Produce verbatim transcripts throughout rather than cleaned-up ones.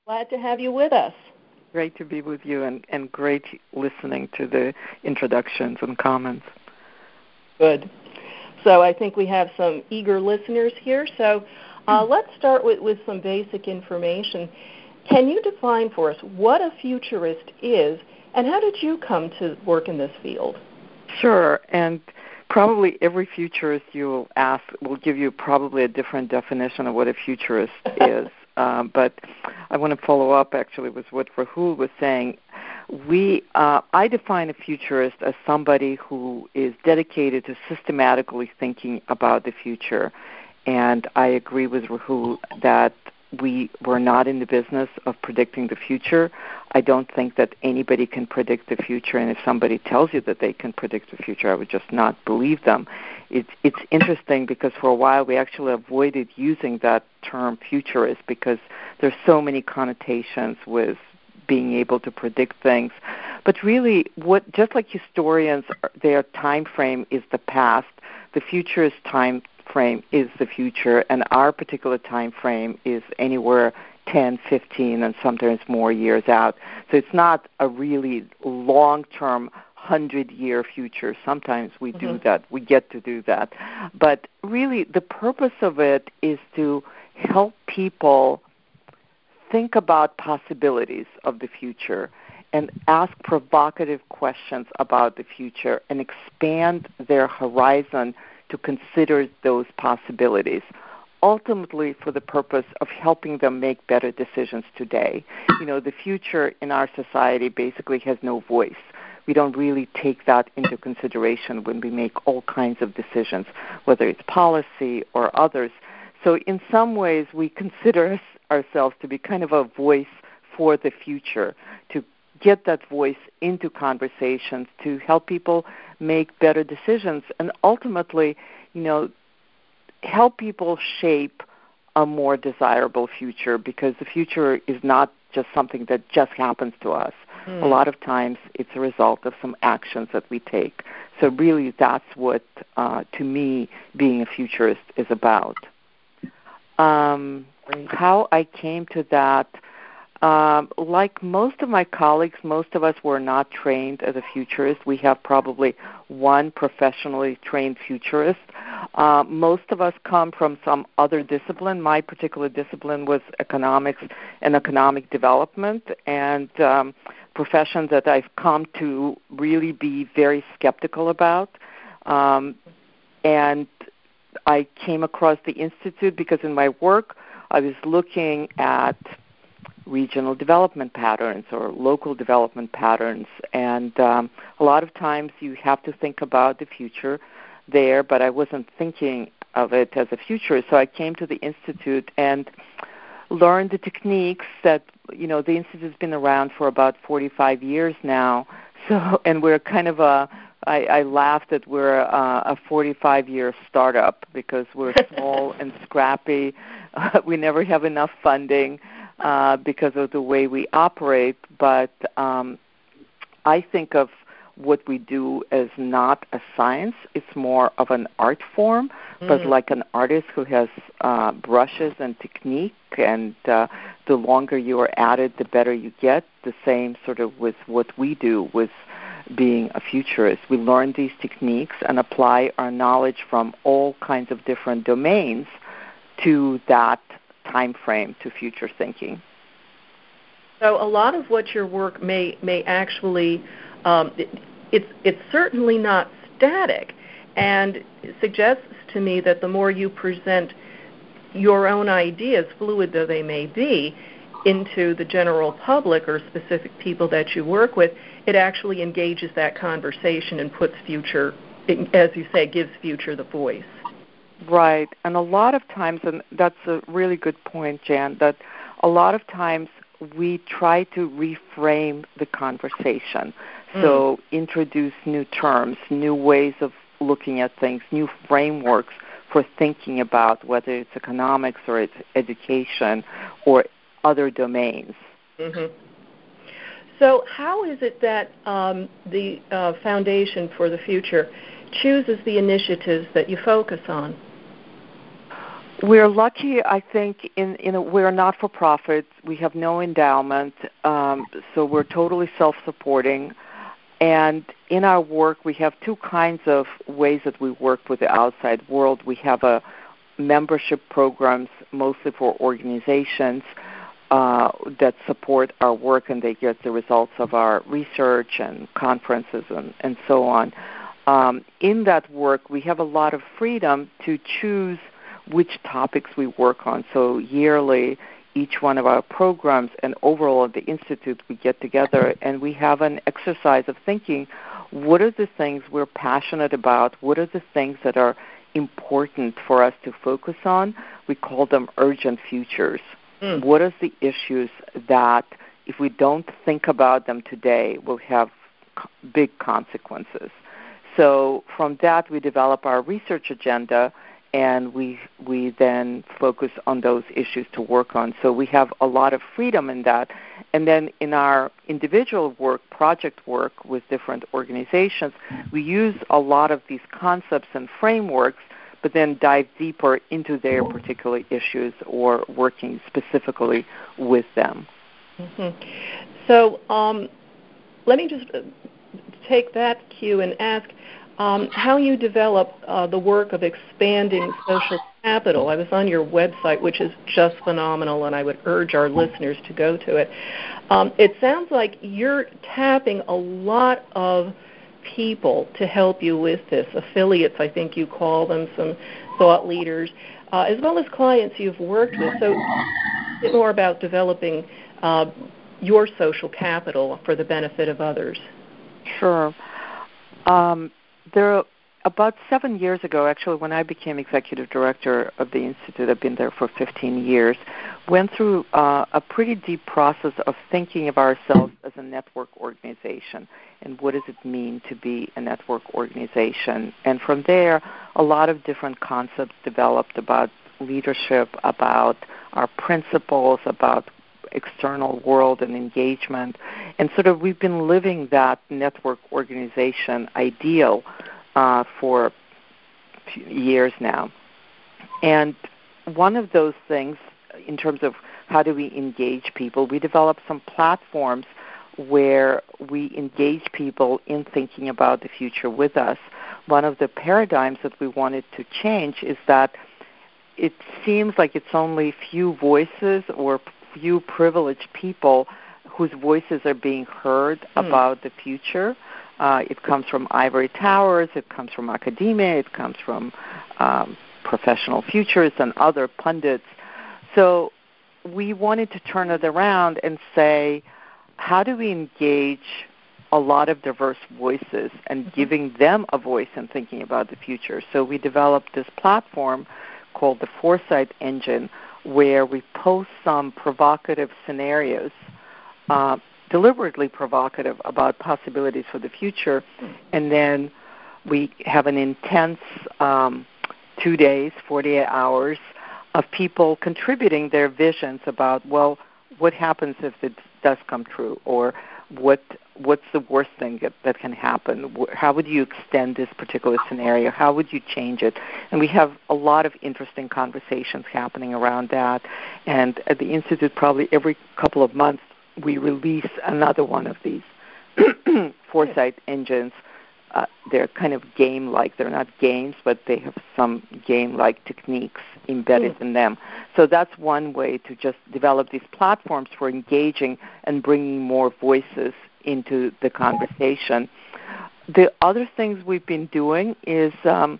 Glad to have you with us. Great to be with you, and, and great listening to the introductions and comments. Good. So I think we have some eager listeners here. So uh, let's start with, with some basic information. Can you define for us what a futurist is, and how did you come to work in this field? Sure, and probably every futurist you will ask will give you probably a different definition of what a futurist is. Um, but I want to follow up, actually, with what Rahul was saying. We, uh, I define a futurist as somebody who is dedicated to systematically thinking about the future. And I agree with Rahul that we were not in the business of predicting the future. I don't think that anybody can predict the future, and if somebody tells you that they can predict the future, I would just not believe them. It's it's interesting because for a while we actually avoided using that term futurist because there's so many connotations with being able to predict things. But really, what just like historians, their time frame is the past, the futurist time frame is the future, and our particular time frame is anywhere ten, fifteen, and sometimes more years out. So it's not a really long-term hundred-year future. Sometimes we mm-hmm. do that. We get to do that. But really, the purpose of it is to help people think about possibilities of the future and ask provocative questions about the future and expand their horizon to consider those possibilities, ultimately for the purpose of helping them make better decisions today. You know, the future in our society basically has no voice. We don't really take that into consideration when we make all kinds of decisions, whether it's policy or others. So in some ways, we consider ourselves to be kind of a voice for the future, to get that voice into conversations, to help people make better decisions, and ultimately, you know, help people shape a more desirable future, because the future is not just something that just happens to us. Mm. A lot of times it's a result of some actions that we take. So really that's what, uh, to me, being a futurist is about. Um, how I came to that, Um, like most of my colleagues, most of us were not trained as a futurist. We have probably one professionally trained futurist. Uh, most of us come from some other discipline. My particular discipline was economics and economic development, and um, professions that I've come to really be very skeptical about. Um, and I came across the Institute because in my work I was looking at regional development patterns or local development patterns. And um, a lot of times you have to think about the future there, but I wasn't thinking of it as a future. So I came to the Institute and learned the techniques that, you know, the Institute's been around for about forty-five years now. So, and we're kind of a, I, I laughed that we're uh, a forty-five-year startup because we're small and scrappy. Uh, we never have enough funding. Uh, because of the way we operate, but um, I think of what we do as not a science. It's more of an art form, mm. but like an artist who has uh, brushes and technique, and uh, the longer you are at it, the better you get. The same sort of with what we do with being a futurist. We learn these techniques and apply our knowledge from all kinds of different domains to that time frame, to future thinking. So a lot of what your work may may actually, um, it, it's it's certainly not static, and it suggests to me that the more you present your own ideas, fluid though they may be, into the general public or specific people that you work with, it actually engages that conversation and puts future, as you say, gives future the voice. Right, and a lot of times, and that's a really good point, Jan, that a lot of times we try to reframe the conversation. Mm. So introduce new terms, new ways of looking at things, new frameworks for thinking about whether it's economics or it's education or other domains. Mm-hmm. So how is it that um, the uh, Foundation for the Future chooses the initiatives that you focus on? We're lucky, I think, in, in a, we're not-for-profit. We have no endowment, um, so we're totally self-supporting. And in our work, we have two kinds of ways that we work with the outside world. We have a membership programs, mostly for organizations uh, that support our work, and they get the results of our research and conferences and, and so on. Um, in that work, we have a lot of freedom to choose which topics we work on. So yearly, each one of our programs and overall at the Institute, we get together and we have an exercise of thinking, what are the things we're passionate about? What are the things that are important for us to focus on? We call them urgent futures. Mm. What are the issues that, if we don't think about them today, will have big consequences? So from that, we develop our research agenda, and we we then focus on those issues to work on. So we have a lot of freedom in that. And then in our individual work, project work with different organizations, we use a lot of these concepts and frameworks, but then dive deeper into their particular issues or working specifically with them. Mm-hmm. So um, let me just take that cue and ask, Um, how you develop uh, the work of expanding social capital. I was on your website, which is just phenomenal, and I would urge our listeners to go to it. Um, it sounds like you're tapping a lot of people to help you with this, affiliates, I think you call them, some thought leaders, uh, as well as clients you've worked with. So a bit more about developing uh, your social capital for the benefit of others. Sure. Um, There, about seven years ago, actually, when I became executive director of the Institute, I've been there for fifteen years, went through uh, a pretty deep process of thinking of ourselves as a network organization and what does it mean to be a network organization. And from there, a lot of different concepts developed about leadership, about our principles, about external world and engagement, and sort of we've been living that network organization ideal uh, for years now. And one of those things, in terms of how do we engage people, we developed some platforms where we engage people in thinking about the future with us. One of the paradigms that we wanted to change is that it seems like it's only few voices or few privileged people whose voices are being heard mm. about the future. Uh, it comes from ivory towers, it comes from academia, it comes from um, professional futurists and other pundits. So we wanted to turn it around and say, how do we engage a lot of diverse voices and mm-hmm. giving them a voice in thinking about the future? So we developed this platform called the Foresight Engine, where we post some provocative scenarios, uh, deliberately provocative about possibilities for the future, and then we have an intense um, two days, forty-eight hours of people contributing their visions about, well, what happens if it does come true, or what what's the worst thing that, that can happen? How would you extend this particular scenario? How would you change it? And we have a lot of interesting conversations happening around that. And at the Institute, probably every couple of months, we release another one of these Foresight engines. Uh, they're kind of game-like. They're not games, but they have some game-like techniques embedded mm. in them. So that's one way to just develop these platforms for engaging and bringing more voices into the conversation. The other things we've been doing is um,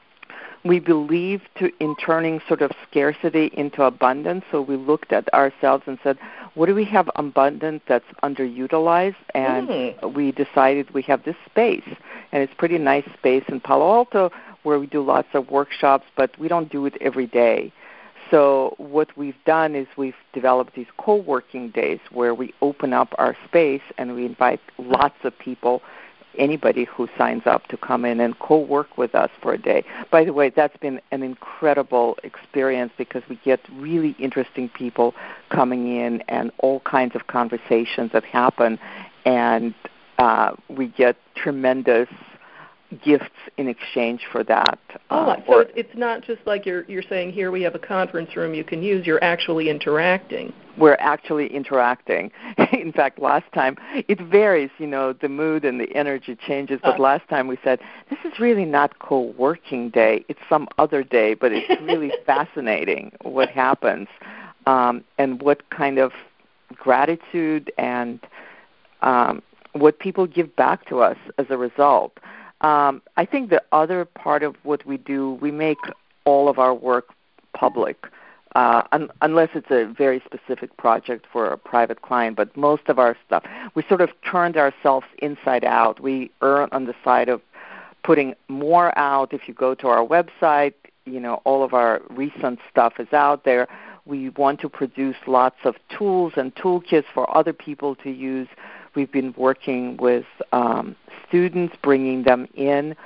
we believe to in turning sort of scarcity into abundance. So we looked at ourselves and said, what do we have abundant that's underutilized? And mm. we decided we have this space, and it's pretty nice space in Palo Alto where we do lots of workshops, but we don't do it every day. So what we've done is we've developed these co-working days where we open up our space and we invite lots of people, anybody who signs up, to come in and co-work with us for a day. By the way, that's been an incredible experience because we get really interesting people coming in and all kinds of conversations that happen, and uh, we get tremendous gifts in exchange for that. Oh, uh, so or, it's not just like you're you're saying, here we have a conference room you can use. You're actually interacting. We're actually interacting. In fact, last time, it varies, you know, the mood and the energy changes, but uh, last time we said, this is really not co-working day. It's some other day, but it's really fascinating what happens um, and what kind of gratitude and um, what people give back to us as a result. Um, I think the other part of what we do, we make all of our work public. Uh, un- unless it's a very specific project for a private client, but most of our stuff, we sort of turned ourselves inside out. We err on the side of putting more out. If you go to our website, you know, all of our recent stuff is out there. We want to produce lots of tools and toolkits for other people to use. We've been working with um, students, bringing them in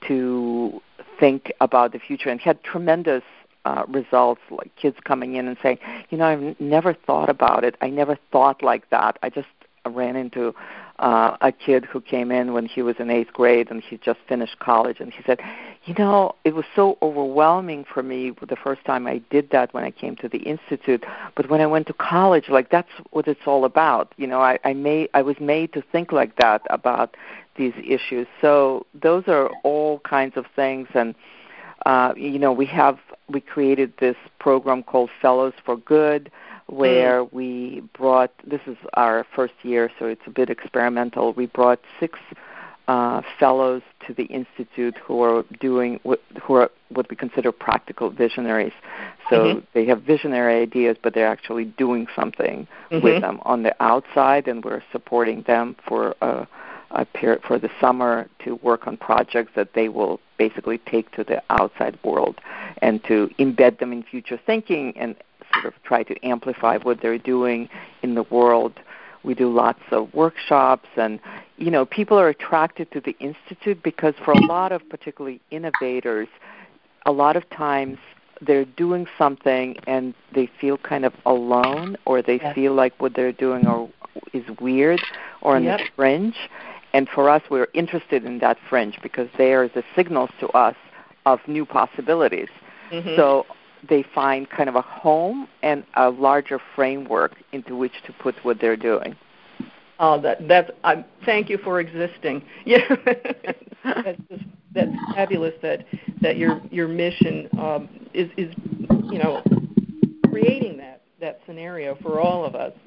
to think about the future, and had tremendous Uh, results, like kids coming in and saying, you know, I've n- never thought about it. I never thought like that. I just ran into uh, a kid who came in when he was in eighth grade and he just finished college, and he said, you know, it was so overwhelming for me the first time I did that when I came to the Institute, but when I went to college, like, that's what it's all about. You know, I, I, made, I was made to think like that about these issues. So those are all kinds of things, and Uh, you know, we have we created this program called Fellows for Good, where mm. we brought, this is our first year, so it's a bit experimental. We brought six uh, fellows to the Institute who are doing what, who are what we consider practical visionaries. So mm-hmm. they have visionary ideas, but they're actually doing something mm-hmm. with them on the outside, and we're supporting them for a, a period for the summer to work on projects that they will basically take to the outside world and to embed them in future thinking and sort of try to amplify what they're doing in the world. We do lots of workshops, and, you know, people are attracted to the Institute because for a lot of particularly innovators, a lot of times they're doing something and they feel kind of alone, or they yes. feel like what they're doing are, is weird or on yep. the fringe. And for us, we're interested in that fringe because there is a signal to us of new possibilities. Mm-hmm. So they find kind of a home and a larger framework into which to put what they're doing. Oh, that that's. Um, thank you for existing. Yeah, that's just, that's fabulous. That that your your mission um, is is you know creating that that scenario for all of us.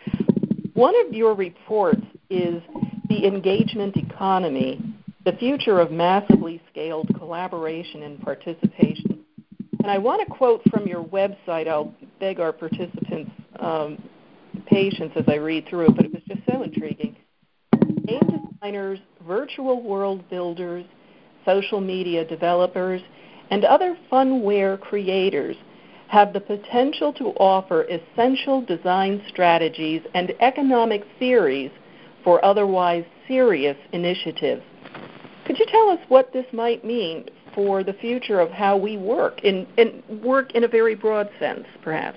One of your reports is The Engagement Economy, the Future of Massively Scaled Collaboration and Participation. And I want to quote from your website. I'll beg our participants' um, patience as I read through it, but it was just so intriguing. Game designers, virtual world builders, social media developers, and other funware creators have the potential to offer essential design strategies and economic theories for otherwise serious initiatives. Could you tell us what this might mean for the future of how we work, in, in work in a very broad sense, perhaps?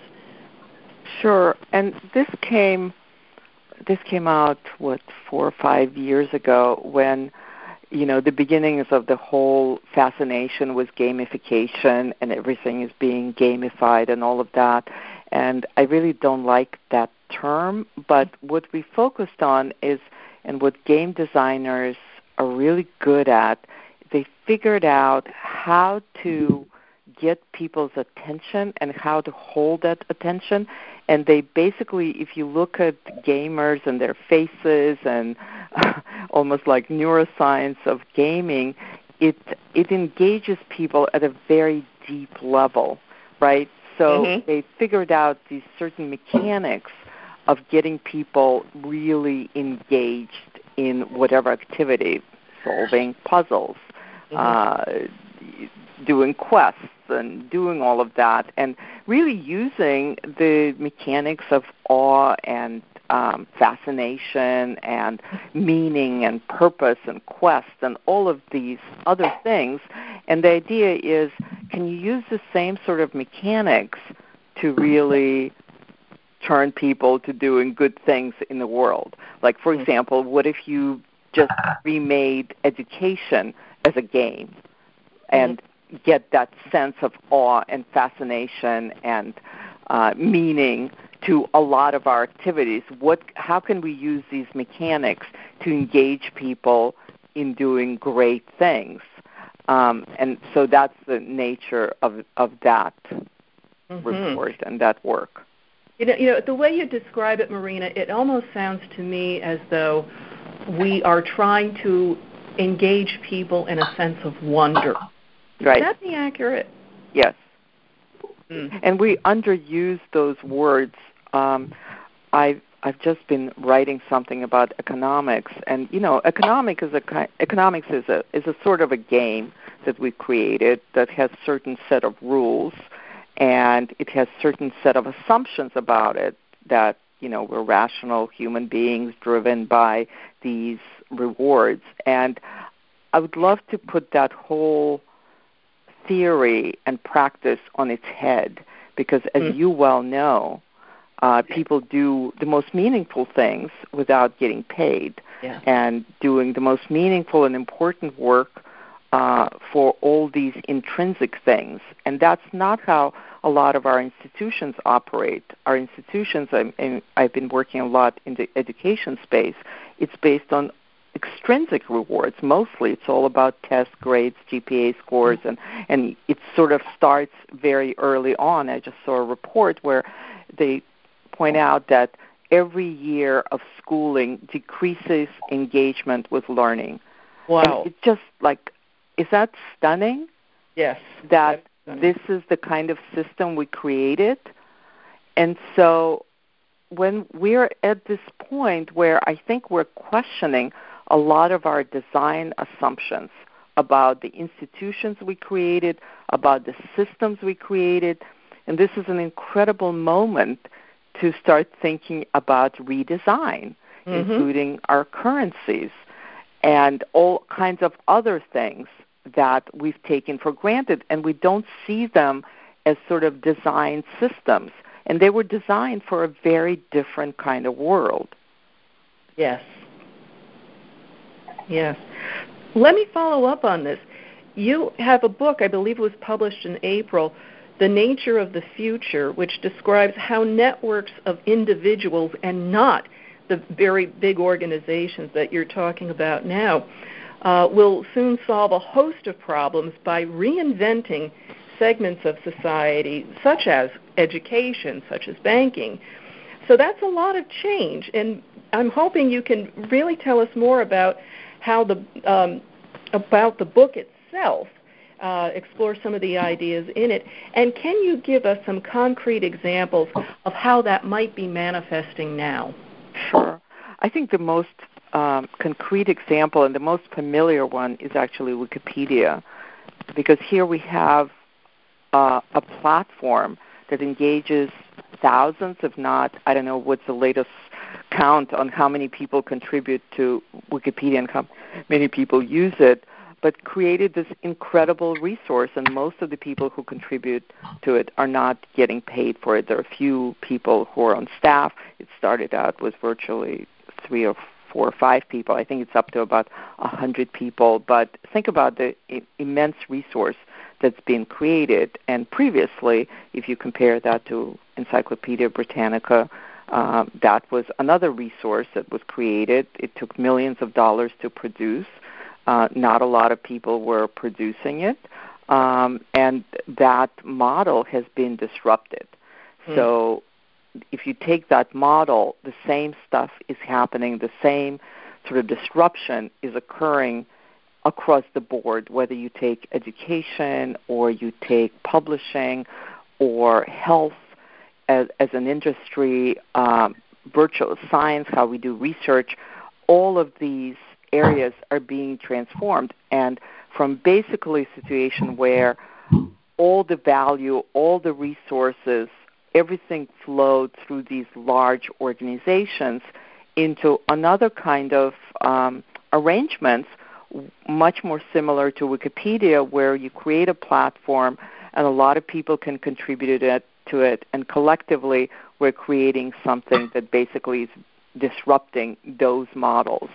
Sure. And this came this came out, what, four or five years ago when, you know, the beginnings of the whole fascination was gamification and everything is being gamified and all of that. And I really don't like that term, but what we focused on is, and what game designers are really good at, they figured out how to get people's attention and how to hold that attention. And they basically, if you look at gamers and their faces and almost like neuroscience of gaming, it it engages people at a very deep level, right? So mm-hmm. they figured out these certain mechanics of getting people really engaged in whatever activity, solving puzzles, mm-hmm. uh, doing quests, and doing all of that, and really using the mechanics of awe and um, fascination and meaning and purpose and quest and all of these other things. And the idea is, can you use the same sort of mechanics to really turn people to doing good things in the world? Like, for example, what if you just remade education as a game and mm-hmm. get that sense of awe and fascination and uh, meaning to a lot of our activities. What, how can we use these mechanics to engage people in doing great things? Um, and so that's the nature of of that mm-hmm. report and that work. You know, you know, the way you describe it, Marina, it almost sounds to me as though we are trying to engage people in a sense of wonder. Right. Would that be accurate? Yes. Mm. And we underuse those words. Um, I've I've just been writing something about economics, and you know, economic is a economics is a is a sort of a game that we created that has certain set of rules, and it has certain set of assumptions about it that you know we're rational human beings driven by these rewards. And I would love to put that whole theory and practice on its head, because as mm. you well know, uh, people do the most meaningful things without getting paid, yeah. and doing the most meaningful and important work uh, for all these intrinsic things. And that's not how a lot of our institutions operate. Our institutions, I'm, and I've been working a lot in the education space, it's based on extrinsic rewards. Mostly it's all about test grades, G P A scores, and, and it sort of starts very early on. I just saw a report where they point out that every year of schooling decreases engagement with learning. Wow. And it's just like, is that stunning? Yes. That this is the kind of system we created? And so when we're at this point where I think we're questioning a lot of our design assumptions about the institutions we created, about the systems we created, and this is an incredible moment to start thinking about redesign, mm-hmm. including our currencies and all kinds of other things that we've taken for granted, and we don't see them as sort of design systems. And they were designed for a very different kind of world. Yes. Yes. Let me follow up on this. You have a book, I believe it was published in April, The Nature of the Future, which describes how networks of individuals and not the very big organizations that you're talking about now uh, will soon solve a host of problems by reinventing segments of society, such as education, such as banking. So that's a lot of change, and I'm hoping you can really tell us more about how the um, about the book itself, uh, explore some of the ideas in it, and can you give us some concrete examples of how that might be manifesting now? Sure. I think the most um, concrete example and the most familiar one is actually Wikipedia, because here we have uh, a platform that engages thousands, if not, I don't know what's the latest count on how many people contribute to Wikipedia and how many people use it, but created this incredible resource, and most of the people who contribute to it are not getting paid for it. There are a few people who are on staff. It started out with virtually three or four or five people. I think it's up to about one hundred people, but think about the I- immense resource that's been created. And previously, if you compare that to Encyclopedia Britannica, um, that was another resource that was created. It took millions of dollars to produce. Uh, not a lot of people were producing it. Um, and that model has been disrupted. Mm. So if you take that model, the same stuff is happening, the same sort of disruption is occurring across the board, whether you take education or you take publishing or health as, as an industry, um, virtual science, how we do research, all of these areas are being transformed. And from basically a situation where all the value, all the resources, everything flowed through these large organizations into another kind of um, arrangements, much more similar to Wikipedia, where you create a platform and a lot of people can contribute it, to it, and collectively we're creating something that basically is disrupting those models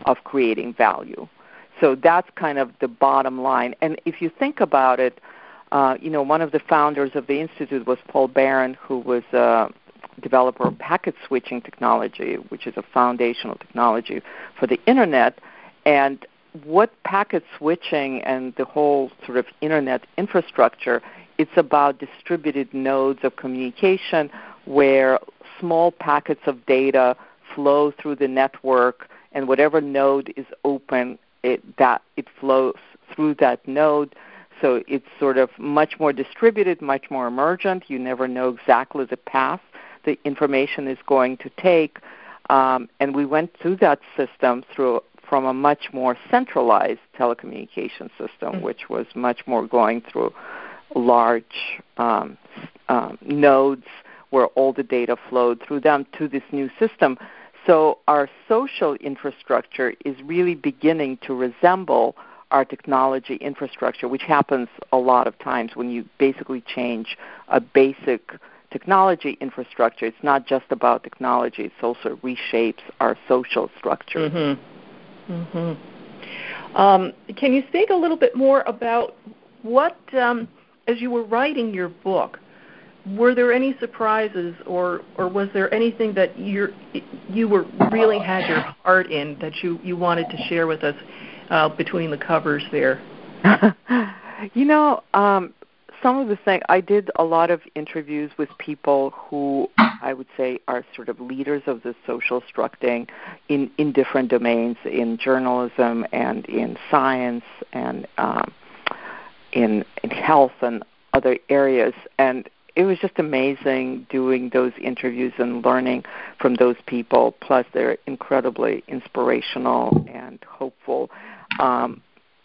of creating value. So that's kind of the bottom line. And if you think about it, uh, you know, one of the founders of the Institute was Paul Barron, who was a developer of packet switching technology, which is a foundational technology for the Internet. And what packet switching and the whole sort of Internet infrastructure, it's about distributed nodes of communication where small packets of data flow through the network, and whatever node is open, it, that it flows through that node. So it's sort of much more distributed, much more emergent. You never know exactly the path the information is going to take. Um, and we went through that system through from a much more centralized telecommunication system, mm-hmm. which was much more going through large um, um, nodes where all the data flowed through them to this new system. So our social infrastructure is really beginning to resemble our technology infrastructure, which happens a lot of times when you basically change a basic technology infrastructure. It's not just about technology. It also reshapes our social structure. Mm-hmm. Mm-hmm. Um, can you speak a little bit more about what, um, as you were writing your book, were there any surprises, or, or was there anything that you're, you were really had your heart in that you, you wanted to share with us uh, between the covers there? you know, um, some of the things, I did a lot of interviews with people who I would say are sort of leaders of the social structuring in, in different domains, in journalism and in science and um, in, in health and other areas. And it was just amazing doing those interviews and learning from those people. Plus, they're incredibly inspirational and hopeful. Um,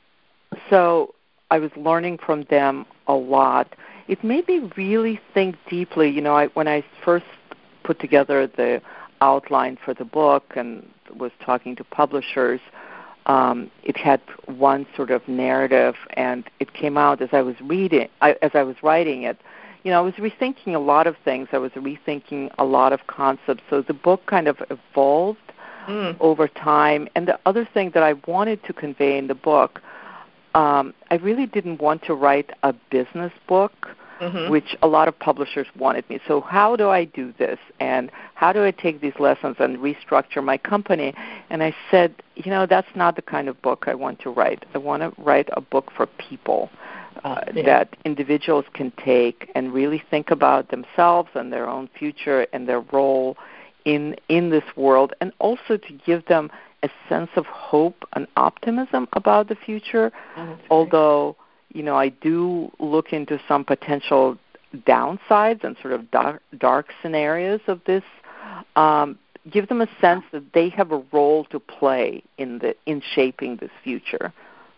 so I was learning from them a lot. It made me really think deeply. You know, I, when I first put together the outline for the book and was talking to publishers, um, it had one sort of narrative, and it came out as I was reading, I, as I was writing it. You know, I was rethinking a lot of things. I was rethinking a lot of concepts. So the book kind of evolved mm. over time. And the other thing that I wanted to convey in the book, um, I really didn't want to write a business book, mm-hmm. which a lot of publishers wanted me. So how do I do this? And how do I take these lessons and restructure my company? And I said, you know, that's not the kind of book I want to write. I want to write a book for people. Uh, yeah. That individuals can take and really think about themselves and their own future and their role in in this world, and also to give them a sense of hope and optimism about the future. Oh, although, you know, I do look into some potential downsides and sort of dark, dark scenarios of this. Um, give them a sense that they have a role to play in the in shaping this future.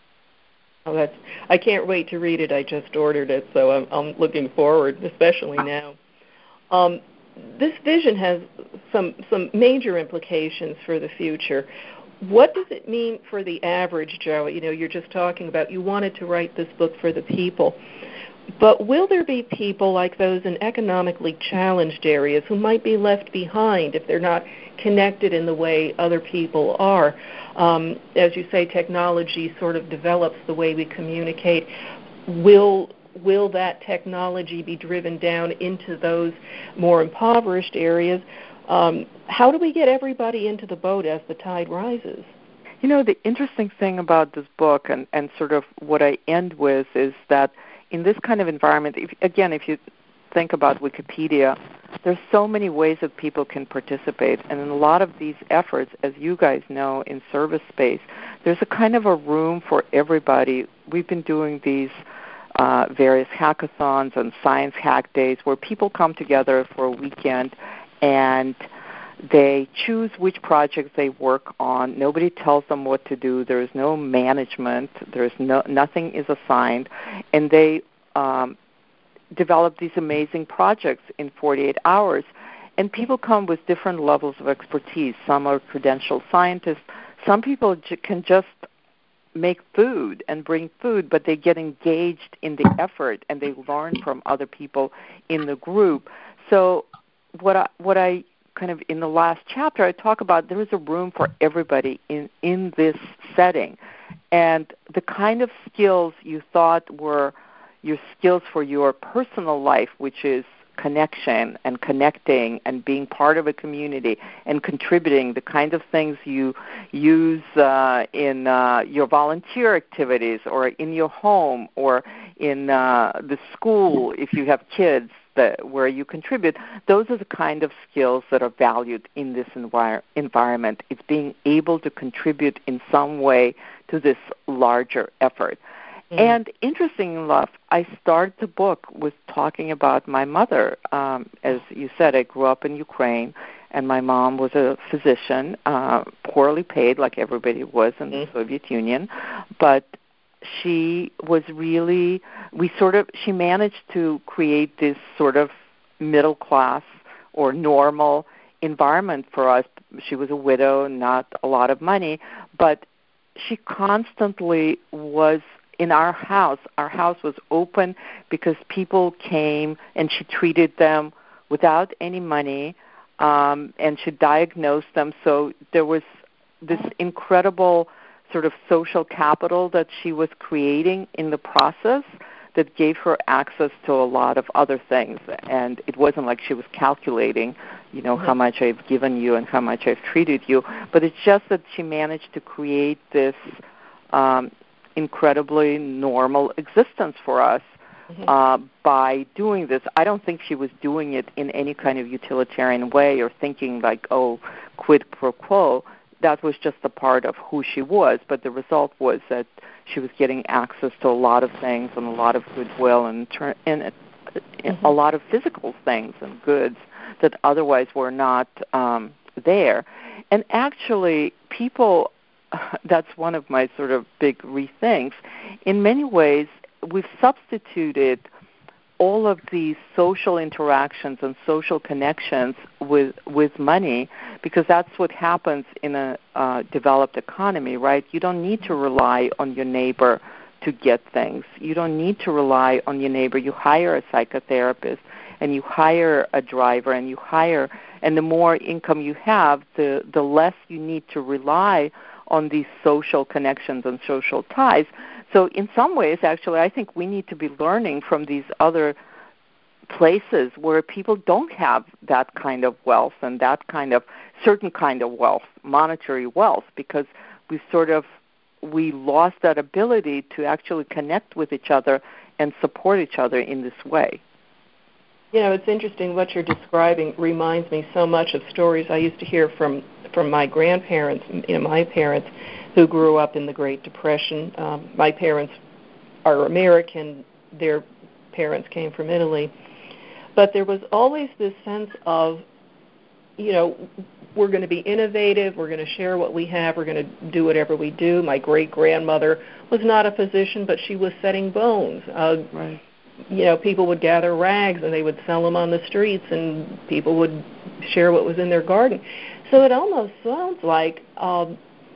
Oh, that's, I can't wait to read it. I just ordered it, so I'm, I'm looking forward, especially now. Um, this vision has some some major implications for the future. What does it mean for the average Joe? You know, you're just talking about you wanted to write this book for the people. But will there be people like those in economically challenged areas who might be left behind if they're not connected in the way other people are? Um, as you say, technology sort of develops the way we communicate. Will will that technology be driven down into those more impoverished areas? Um, how do we get everybody into the boat as the tide rises? You know, the interesting thing about this book, and, and sort of what I end with, is that in this kind of environment, if, again, if you think about Wikipedia, there's so many ways that people can participate. And in a lot of these efforts, as you guys know, in service space, there's a kind of a room for everybody. We've been doing these uh, various hackathons and science hack days where people come together for a weekend and they choose which projects they work on. Nobody tells them what to do. There is no management. There's no nothing is assigned, and they um, develop these amazing projects in forty-eight hours. And people come with different levels of expertise. Some are credentialed scientists. Some people j- can just make food and bring food, but they get engaged in the effort and they learn from other people in the group. So what I, what I kind of in the last chapter, I talk about there is a room for everybody in, in this setting. And the kind of skills you thought were your skills for your personal life, which is connection and connecting and being part of a community and contributing, the kind of things you use uh, in uh, your volunteer activities or in your home or in uh, the school if you have kids that, where you contribute, those are the kind of skills that are valued in this envir- environment. It's being able to contribute in some way to this larger effort. Mm. And interesting enough, I started the book with talking about my mother. Um, as you said, I grew up in Ukraine, and my mom was a physician, uh, poorly paid like everybody was in mm. the Soviet Union, but she was really, we sort of, she managed to create this sort of middle class or normal environment for us. She was a widow, not a lot of money, but she constantly was in our house. Our house was open because people came and she treated them without any money, um, and she diagnosed them. So there was this incredible sort of social capital that she was creating in the process that gave her access to a lot of other things. And it wasn't like she was calculating, you know, mm-hmm. how much I've given you and how much I've treated you, but it's just that she managed to create this um, incredibly normal existence for us mm-hmm. uh, by doing this. I don't think she was doing it in any kind of utilitarian way or thinking like, oh, quid pro quo. That was just a part of who she was, but the result was that she was getting access to a lot of things and a lot of goodwill and, ter- and mm-hmm. a lot of physical things and goods that otherwise were not um, there. And actually, people, that's one of my sort of big rethinks. In many ways, we've substituted all of these social interactions and social connections with with money, because that's what happens in a uh, developed economy, right? You don't need to rely on your neighbor to get things. You don't need to rely on your neighbor. You hire a psychotherapist, and you hire a driver, and you hire, and the more income you have, the the less you need to rely on these social connections and social ties. So in some ways, actually, I think we need to be learning from these other places where people don't have that kind of wealth and that kind of certain kind of wealth, monetary wealth, because we sort of, we lost that ability to actually connect with each other and support each other in this way. You know, it's interesting what you're describing reminds me so much of stories I used to hear from, from my grandparents, you know, my parents, who grew up in the Great Depression. Um, my parents are American. Their parents came from Italy. But there was always this sense of, you know, we're going to be innovative, we're going to share what we have, we're going to do whatever we do. My great-grandmother was not a physician, but she was setting bones. Uh, right. You know, people would gather rags and they would sell them on the streets, and people would share what was in their garden. So it almost sounds like um,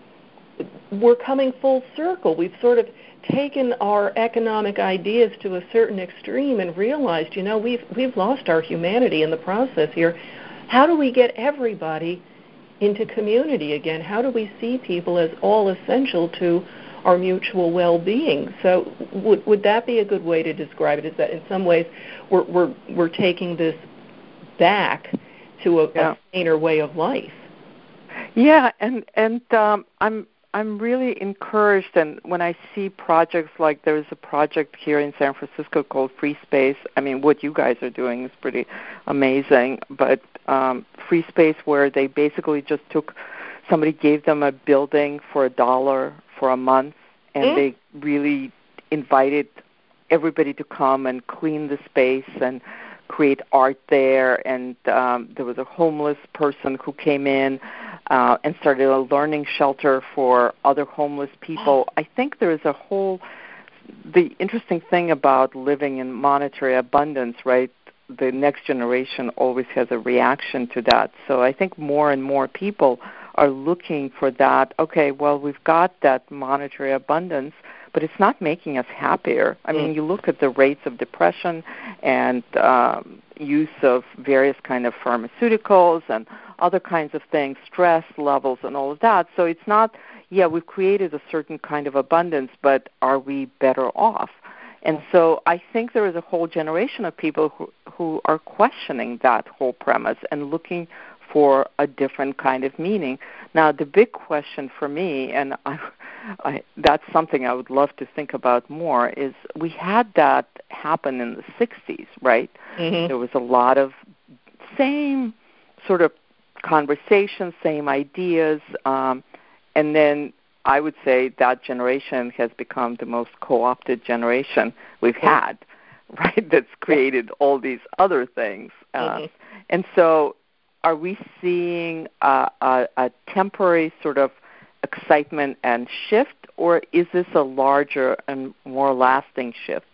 we're coming full circle. We've sort of taken our economic ideas to a certain extreme and realized, you know, we've we've lost our humanity in the process here. How do we get everybody into community again? How do we see people as all essential to our mutual well-being? So would would that be a good way to describe it? Is that in some ways we're we're we're taking this back to a, yeah. a saner way of life? Yeah, and and um, I'm. I'm really encouraged, and when I see projects like there's a project here in San Francisco called Free Space. I mean, what you guys are doing is pretty amazing, but um, Free Space, where they basically just took, somebody gave them a building for a dollar for a month, and mm. they really invited everybody to come and clean the space and create art there, and um, there was a homeless person who came in uh, and started a learning shelter for other homeless people. I think there is a whole, the interesting thing about living in monetary abundance, right, the next generation always has a reaction to that. So I think more and more people are looking for that, okay, well, we've got that monetary abundance, but it's not making us happier. I mean, you look at the rates of depression and um, use of various kind of pharmaceuticals and other kinds of things, stress levels and all of that. So it's not, yeah, we've created a certain kind of abundance, but are we better off? And so I think there is a whole generation of people who, who are questioning that whole premise and looking for a different kind of meaning. Now, the big question for me, and I, I, that's something I would love to think about more, is we had that happen in the sixties, right? Mm-hmm. There was a lot of same sort of conversations, same ideas, um, and then I would say that generation has become the most co-opted generation we've had, right, that's created all these other things. Uh, mm-hmm. And so are we seeing a, a, a temporary sort of excitement and shift, or is this a larger and more lasting shift?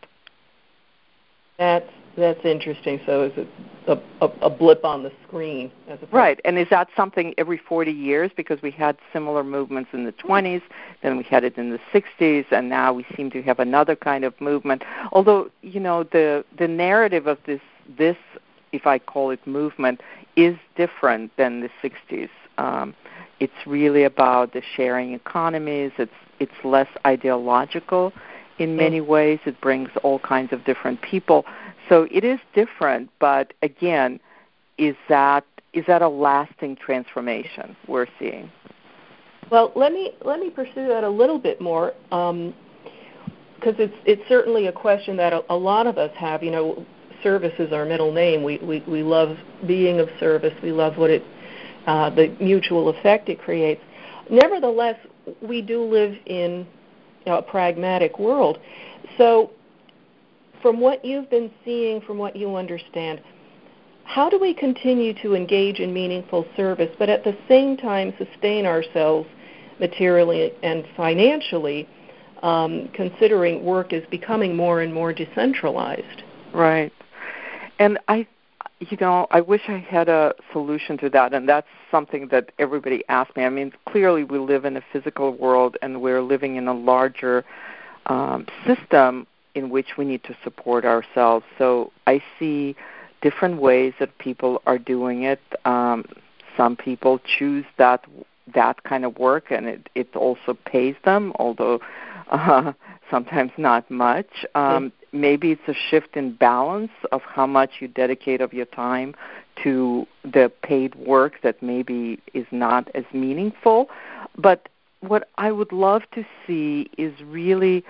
That's that's interesting. So is it a, a, a blip on the screen? As opposed Right, and is that something every forty years? Because we had similar movements in the twenties, then we had it in the sixties, and now we seem to have another kind of movement. Although, you know, the the narrative of this, this if I call it movement, is different than the sixties. Um, it's really about the sharing economies. It's it's less ideological in many ways. It brings all kinds of different people. So it is different, but again, is that is that a lasting transformation we're seeing? Well, let me let me pursue that a little bit more, um, because it's it's certainly a question that a, a lot of us have. You know, service is our middle name. We we, we love being of service. We love what it uh, the mutual effect it creates. Nevertheless, we do live in a pragmatic world. So, from what you've been seeing, from what you understand, how do we continue to engage in meaningful service, but at the same time sustain ourselves materially and financially, um, considering work is becoming more and more decentralized? Right. And I, you know, I wish I had a solution to that, and that's something that everybody asks me. I mean, clearly we live in a physical world, and we're living in a larger um, system in which we need to support ourselves. So I see different ways that people are doing it. Um, some people choose that that kind of work, and it, it also pays them, although uh, sometimes not much. Um, mm-hmm. Maybe it's a shift in balance of how much you dedicate of your time to the paid work that maybe is not as meaningful. But what I would love to see is really,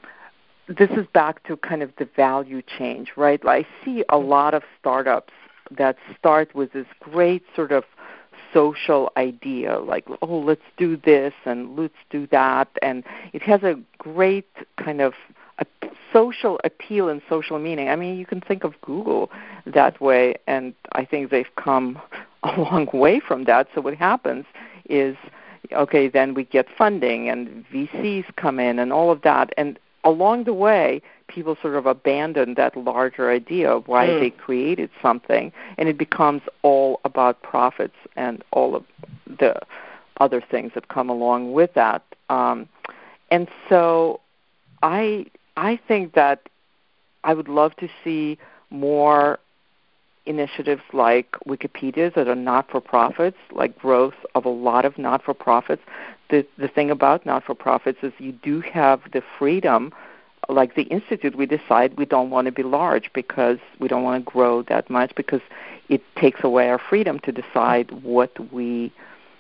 this is back to kind of the value change, right? I see a lot of startups that start with this great sort of social idea, like, oh, let's do this and let's do that. And it has a great kind of a social appeal and social meaning. I mean, you can think of Google that way, and I think they've come a long way from that. So what happens is, okay, then we get funding and V Cs come in and all of that. And along the way, people sort of abandon that larger idea of why mm. they created something, and it becomes all about profits and all of the other things that come along with that. Um, and so I I think that I would love to see more initiatives like Wikipedia that are not-for-profits, like growth of a lot of not-for-profits. The, the thing about not-for-profits is you do have the freedom. Like the Institute, we decide we don't want to be large because we don't want to grow that much, because it takes away our freedom to decide what we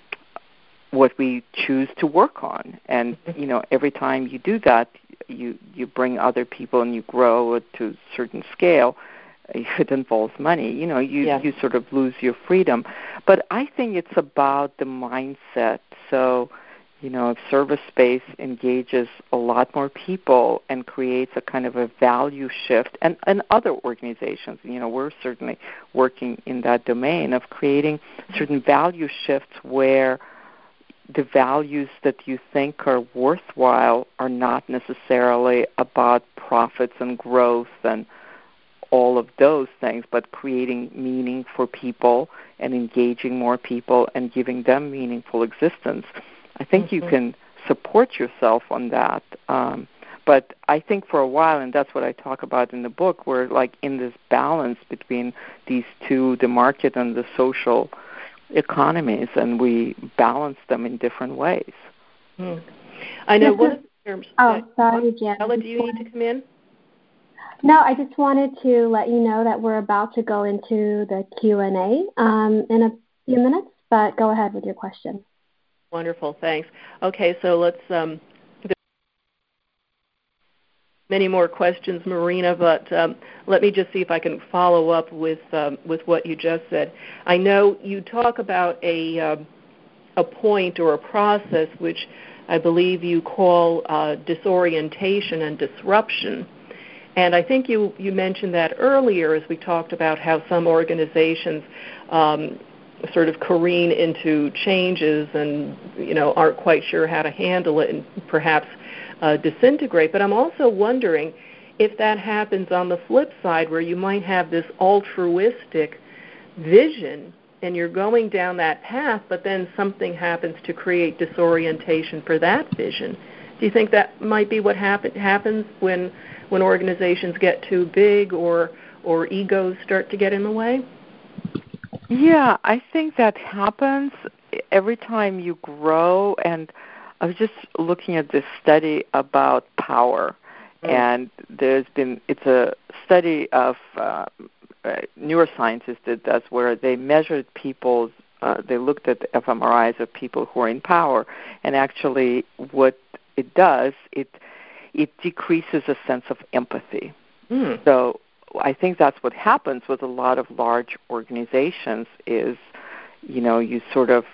what we choose to work on. And, you know, every time you do that, you, you bring other people and you grow to a certain scale. If it involves money, you know, you, yeah. you sort of lose your freedom. But I think it's about the mindset. So, you know, if service space engages a lot more people and creates a kind of a value shift, and, and other organizations, you know, we're certainly working in that domain of creating certain value shifts where the values that you think are worthwhile are not necessarily about profits and growth and all of those things, but creating meaning for people and engaging more people and giving them meaningful existence. I think mm-hmm. you can support yourself on that, um, but I think for a while, and that's what I talk about in the book, we're like in this balance between these two, the market and the social economies, and we balance them in different ways. Hmm. I know one of the terms. Oh, sorry, Jen. Ella, do you need to come in? No, I just wanted to let you know that we're about to go into the Q and A um, in a few minutes, but go ahead with your question. Wonderful, thanks. Okay, so let's, um, there's many more questions, Marina, but um, let me just see if I can follow up with um, with what you just said. I know you talk about a, uh, a point or a process which I believe you call uh, disorientation and disruption. And I think you, you mentioned that earlier as we talked about how some organizations um, sort of careen into changes and, you know, aren't quite sure how to handle it and perhaps uh, disintegrate. But I'm also wondering if that happens on the flip side, where you might have this altruistic vision and you're going down that path, but then something happens to create disorientation for that vision. Do you think that might be what happen, happens when when organizations get too big or or egos start to get in the way? Yeah, I think that happens every time you grow. And I was just looking at this study about power, mm. and there's been it's a study of uh, uh, neuroscientists did this, where they measured people's uh, they looked at the f M R Is of people who are in power, and actually what it does, it it decreases a sense of empathy. Mm. So I think that's what happens with a lot of large organizations is, you know, you sort of,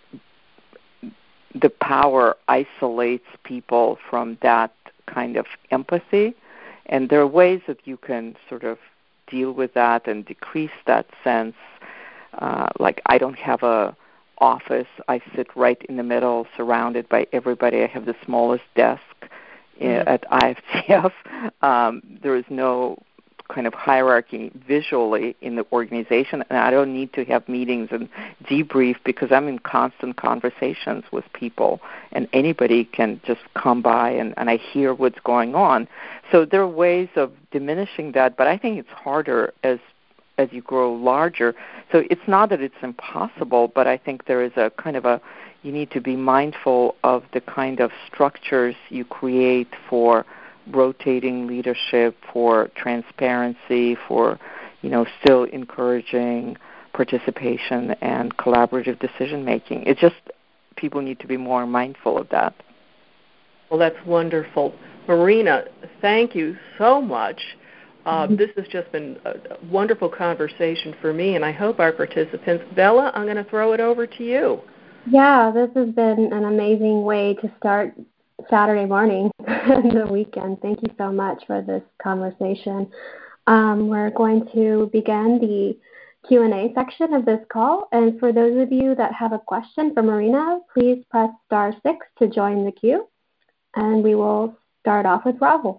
the power isolates people from that kind of empathy. And there are ways that you can sort of deal with that and decrease that sense. Uh, like I don't have a office. I sit right in the middle, surrounded by everybody. I have the smallest desk mm-hmm. at I F T F. Um, there is no kind of hierarchy visually in the organization, and I don't need to have meetings and debrief because I'm in constant conversations with people, and anybody can just come by and, and I hear what's going on. So there are ways of diminishing that, but I think it's harder as as you grow larger. So it's not that it's impossible, but I think there is a kind of a, you need to be mindful of the kind of structures you create for rotating leadership, for transparency, for, you know, still encouraging participation and collaborative decision making. It's just people need to be more mindful of that. Well, that's wonderful. Marina, thank you so much. Uh, this has just been a wonderful conversation for me, and I hope our participants. Bella, I'm going to throw it over to you. Yeah, this has been an amazing way to start Saturday morning and the weekend. Thank you so much for this conversation. Um, we're going to begin the Q and A section of this call, and for those of you that have a question for Marina, please press star six to join the queue, and we will start off with Rahul.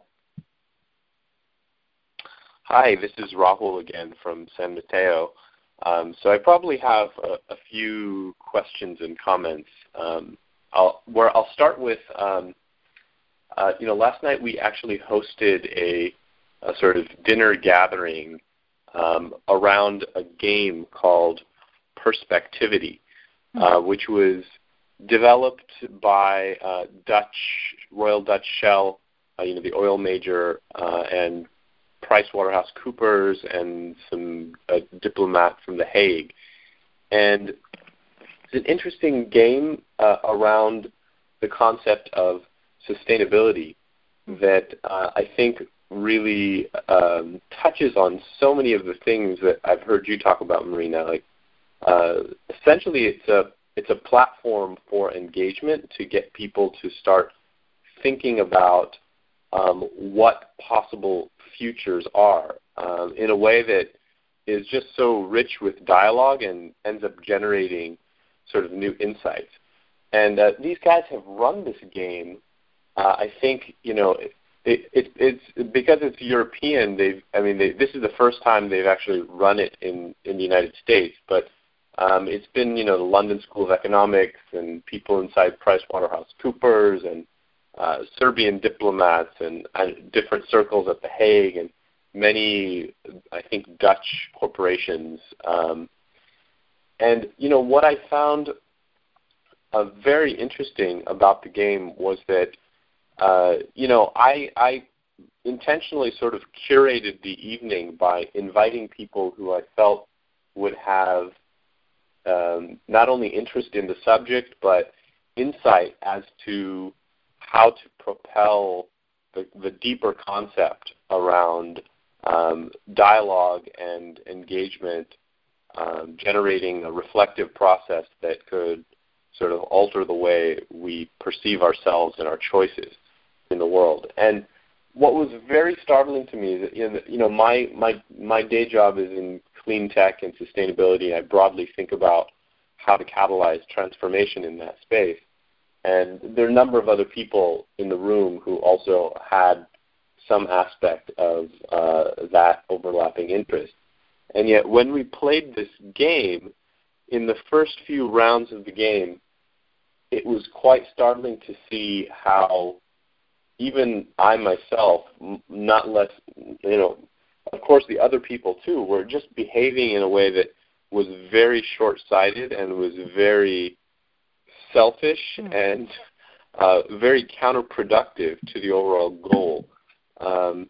Hi, this is Rahul again from San Mateo. Um, so I probably have a, a few questions and comments. Um, I'll, where I'll start with, um, uh, you know, last night we actually hosted a, a sort of dinner gathering um, around a game called Perspectivity, uh, which was developed by uh, Dutch Royal Dutch Shell, uh, you know, the oil major, uh, and PricewaterhouseCoopers and some a diplomat from The Hague. And it's an interesting game uh, around the concept of sustainability that uh, I think really um, touches on so many of the things that I've heard you talk about, Marina. Like, uh, essentially, it's a it's a platform for engagement to get people to start thinking about um, what possible futures are um, in a way that is just so rich with dialogue and ends up generating sort of new insights. And uh, these guys have run this game. Uh, I think, you know, it, it, it's because it's European. They've, I mean, they, this is the first time they've actually run it in, in the United States. But um, it's been, you know, the London School of Economics and people inside PricewaterhouseCoopers and uh, Serbian diplomats and uh, different circles at The Hague and many, I think, Dutch corporations. Um, and, you know, what I found uh, very interesting about the game was that, uh, you know, I, I intentionally sort of curated the evening by inviting people who I felt would have um, not only interest in the subject, but insight as to how to propel the, the deeper concept around um, dialogue and engagement, um, generating a reflective process that could sort of alter the way we perceive ourselves and our choices in the world. And what was very startling to me is that, you know, you know my, my, my day job is in clean tech and sustainability, and I broadly think about how to catalyze transformation in that space. And there are a number of other people in the room who also had some aspect of uh, that overlapping interest. And yet when we played this game, in the first few rounds of the game, it was quite startling to see how even I myself, not less, you know, of course the other people too, were just behaving in a way that was very short-sighted and was very selfish mm. and uh, very counterproductive to the overall goal. Um,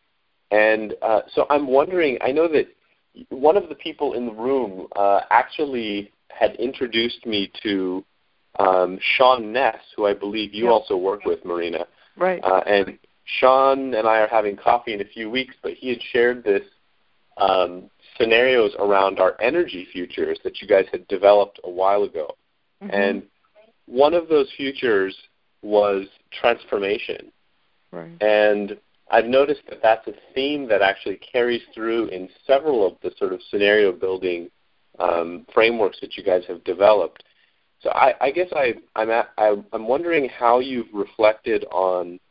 and uh, so I'm wondering, I know that one of the people in the room uh, actually had introduced me to um, Sean Ness, who I believe you yep. also work with, Marina. Right. Uh, and Sean and I are having coffee in a few weeks, but he had shared this um, scenarios around our energy futures that you guys had developed a while ago. Mm-hmm. And one of those futures was transformation. Right. And I've noticed that that's a theme that actually carries through in several of the sort of scenario building um, frameworks that you guys have developed. So I, I guess I, I'm, at, I'm wondering how you've reflected on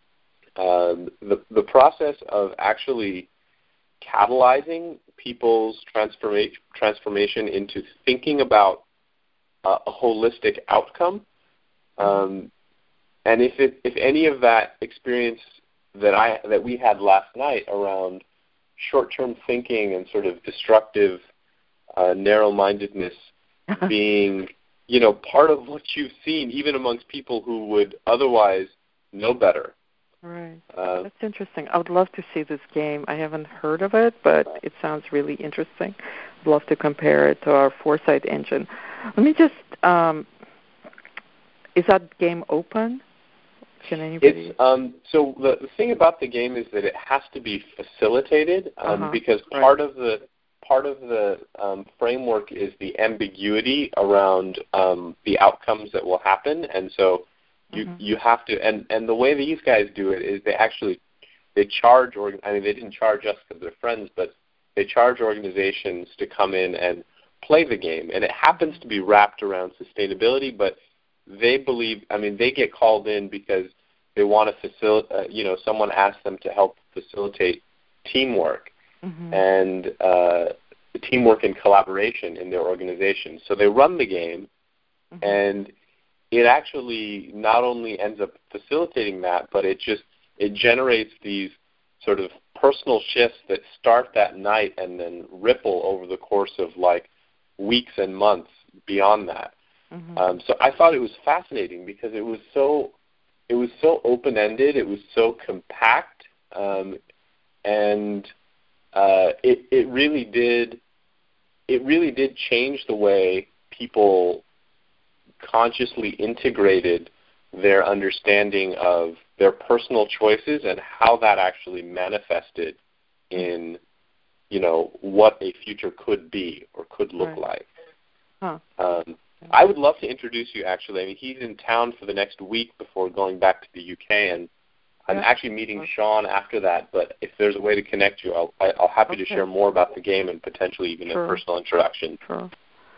um, the, the process of actually catalyzing people's transforma- transformation into thinking about uh, a holistic outcome, um, and if it, if any of that experience that I that we had last night around short-term thinking and sort of destructive uh, narrow-mindedness being, you know, part of what you've seen, even amongst people who would otherwise know better. Right. Uh, That's interesting. I would love to see this game. I haven't heard of it, but it sounds really interesting. I'd love to compare it to our Foresight engine. Let me just, um, is that game open? Can anybody? It's, um, so the, the thing about the game is that it has to be facilitated um, uh-huh. because part right. of the part of the um, framework is the ambiguity around um, the outcomes that will happen, and so you mm-hmm. you have to. And, and the way these guys do it is they actually they charge. Or I mean, they didn't charge us because they're friends, but they charge organizations to come in and play the game, and it happens to be wrapped around sustainability, but they believe, I mean, they get called in because they want to facilitate, uh, you know, someone asks them to help facilitate teamwork mm-hmm. and uh, teamwork and collaboration in their organization. So they run the game, mm-hmm. and it actually not only ends up facilitating that, but it just, it generates these sort of personal shifts that start that night and then ripple over the course of like weeks and months beyond that. Mm-hmm. Um, so I thought it was fascinating because it was so it was so open-ended, it was so compact, um, and uh, it it really did it really did change the way people consciously integrated their understanding of their personal choices and how that actually manifested in, you know, what a future could be or could look right. like. Huh. Um, I would love to introduce you, actually. I mean, he's in town for the next week before going back to the U K, and I'm yeah. actually meeting okay. Sean after that, but if there's a way to connect you, I'll, I'll happy okay. to share more about the game and potentially even sure. a personal introduction. Sure.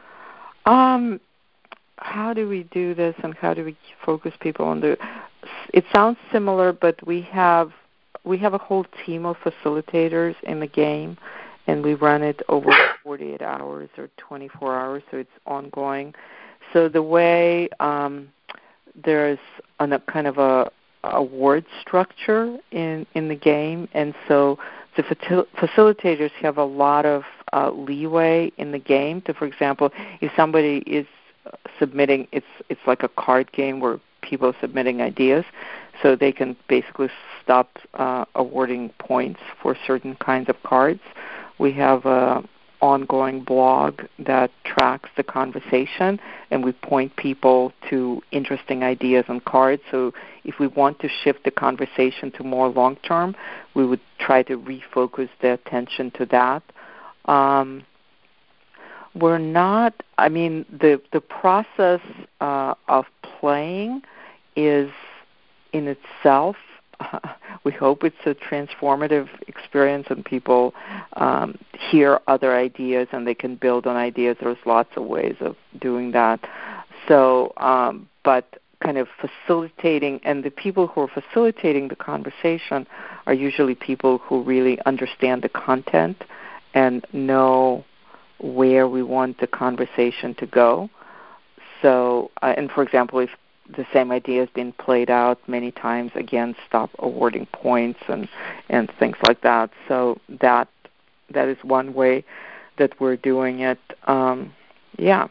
Um, how do we do this, and how do we focus people on the... It sounds similar, but we have we have a whole team of facilitators in the game, and we run it over forty-eight hours or twenty-four hours, so it's ongoing. So the way um, there's a kind of a award structure in, in the game, and so the facil- facilitators have a lot of uh, leeway in the game. To, for example, if somebody is submitting, it's it's like a card game where people are submitting ideas, so they can basically stop uh, awarding points for certain kinds of cards. We have a ongoing blog that tracks the conversation, and we point people to interesting ideas on cards. So if we want to shift the conversation to more long-term, we would try to refocus the attention to that. Um, we're not, I mean, the, the process uh, of playing is in itself, uh, we hope it's a transformative experience and people um, hear other ideas and they can build on ideas. There's lots of ways of doing that. So, um, but kind of facilitating, and the people who are facilitating the conversation are usually people who really understand the content and know where we want the conversation to go. So, uh, and for example, if the same idea has been played out many times, again, stop awarding points and, and things like that. So that that is one way that we're doing it. Um, yeah.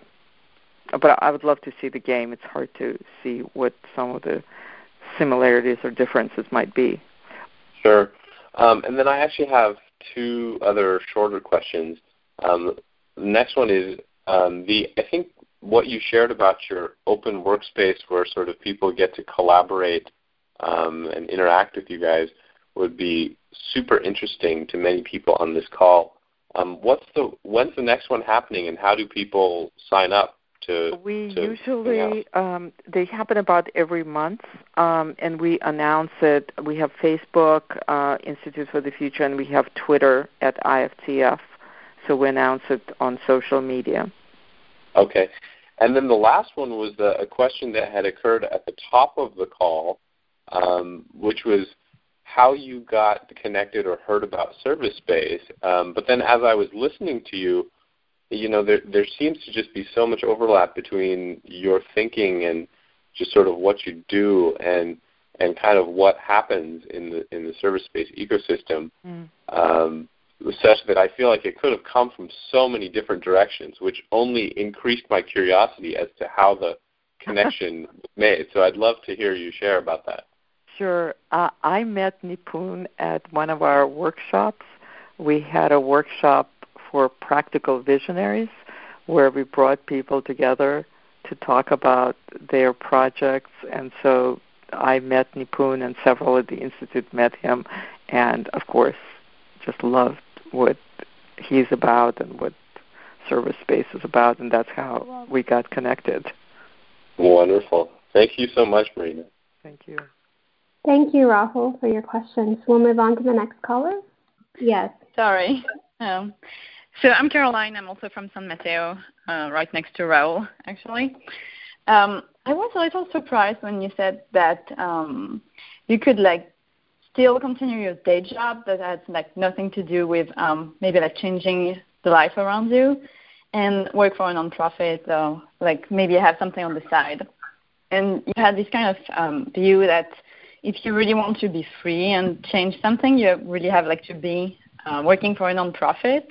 But I would love to see the game. It's hard to see what some of the similarities or differences might be. Sure. Um, and then I actually have two other shorter questions. Um, the next one is um, the I think what you shared about your open workspace where sort of people get to collaborate um, and interact with you guys would be super interesting to many people on this call. Um, what's the when's the next one happening, and how do people sign up to? We to usually um, they happen about every month, um, and we announce it. We have Facebook, uh, Institute for the Future, and we have Twitter at I F T F. So we announce it on social media. Okay. And then the last one was the, a question that had occurred at the top of the call, um, which was how you got connected or heard about ServiceSpace. Um, but then as I was listening to you, you know, there, there seems to just be so much overlap between your thinking and just sort of what you do and and kind of what happens in the in the ServiceSpace ecosystem. Mm. Um, such that I feel like it could have come from so many different directions, which only increased my curiosity as to how the connection was made. So I'd love to hear you share about that. Sure. Uh, I met Nipun at one of our workshops. We had a workshop for practical visionaries where we brought people together to talk about their projects. And so I met Nipun, and several at the Institute met him, and, of course, just loved what he's about and what ServiceSpace is about, and that's how we got connected. Wonderful. Thank you so much, Marina. Thank you. Thank you, Rahul, for your questions. We'll move on to the next caller. Yes. Sorry. Um, so I'm Caroline. I'm also from San Mateo, uh, right next to Rahul, actually. Um, I was a little surprised when you said that um, you could, like, still continue your day job that has like nothing to do with um, maybe like changing the life around you, and work for a nonprofit, or like maybe have something on the side. And you had this kind of um, view that if you really want to be free and change something, you really have like to be uh, working for a nonprofit,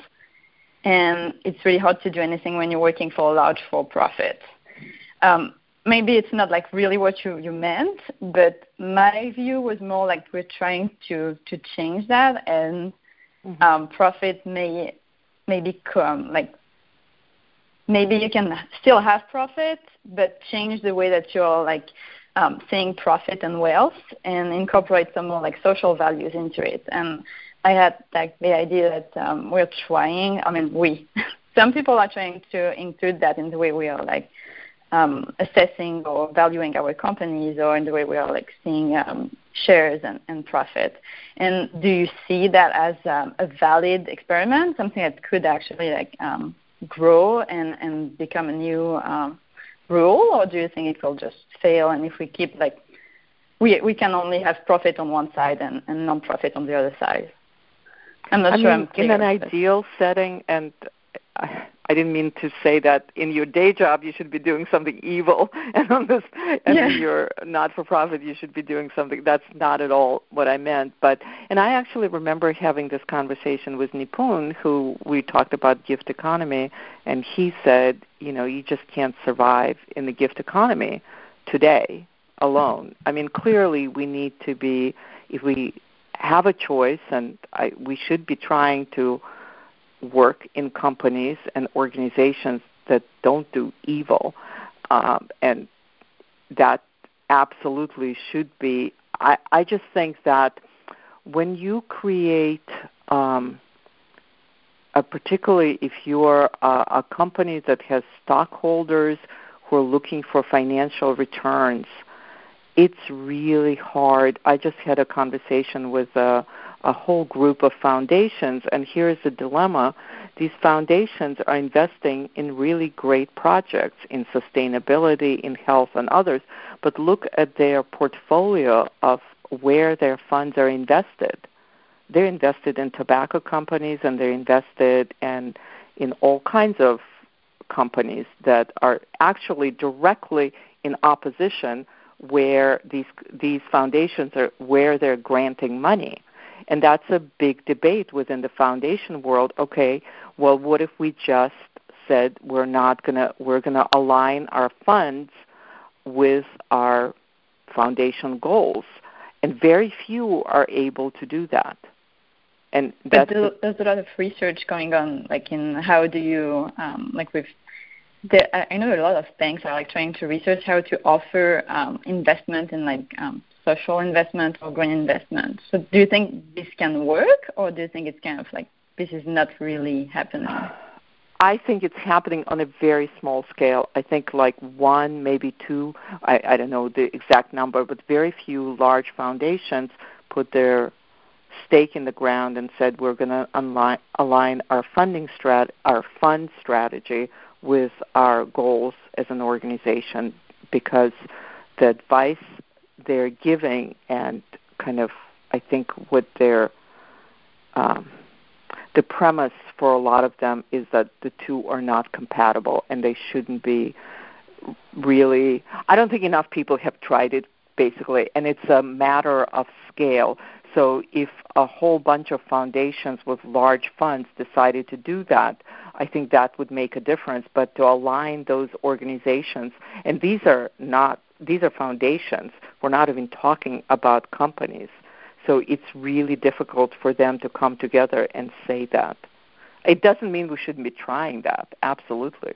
and it's really hard to do anything when you're working for a large for-profit. Um, Maybe it's not like really what you, you meant, but my view was more like we're trying to, to change that, and mm-hmm. um, profit may may become like maybe you can still have profit, but change the way that you're like um, seeing profit and wealth, and incorporate some more like social values into it. And I had like the idea that um, we're trying. I mean, we some people are trying to include that in the way we are like. Um, assessing or valuing our companies, or in the way we are like seeing um, shares and, and profit. And do you see that as um, a valid experiment, something that could actually like um, grow and, and become a new um, rule, or do you think it will just fail? And if we keep like we we can only have profit on one side and, and non-profit on the other side? I'm not I sure mean, I'm clear. In an ideal setting, and I didn't mean to say that in your day job you should be doing something evil, and on this, and yeah. in your not-for-profit you should be doing something. That's not at all what I meant. But and I actually remember having this conversation with Nipun, who we talked about gift economy, and he said, you know, you just can't survive in the gift economy today alone. I mean, clearly we need to be, if we have a choice, and I, we should be trying to work in companies and organizations that don't do evil, um, and that absolutely should be. I, I just think that when you create, um, a, particularly if you're a, a company that has stockholders who are looking for financial returns, it's really hard. I just had a conversation with a, a whole group of foundations, and here's the dilemma. These foundations are investing in really great projects in sustainability, in health, and others, but look at their portfolio of where their funds are invested. They're invested in tobacco companies, and they're invested in, in all kinds of companies that are actually directly in opposition where these these foundations are, where they're granting money. And that's a big debate within the foundation world. Okay, well, what if we just said we're not gonna we're gonna align our funds with our foundation goals? And very few are able to do that. And that's but there's a lot of research going on, like in how do you um, like with. There, I know a lot of banks are like trying to research how to offer um, investment in like um, social investment or green investment. So do you think this can work, or do you think it's kind of like this is not really happening? I think it's happening on a very small scale. I think like one, maybe two, I, I don't know the exact number, but very few large foundations put their stake in the ground and said we're going to align, align our funding strat, our fund strategy with our goals as an organization, because the advice they're giving and kind of, I think what they're, um, the premise for a lot of them is that the two are not compatible and they shouldn't be really, I don't think enough people have tried it basically, and it's a matter of scale. So if a whole bunch of foundations with large funds decided to do that, I think that would make a difference. But to align those organizations, and these are not, these are foundations. We're not even talking about companies. So it's really difficult for them to come together and say that. It doesn't mean we shouldn't be trying that. Absolutely.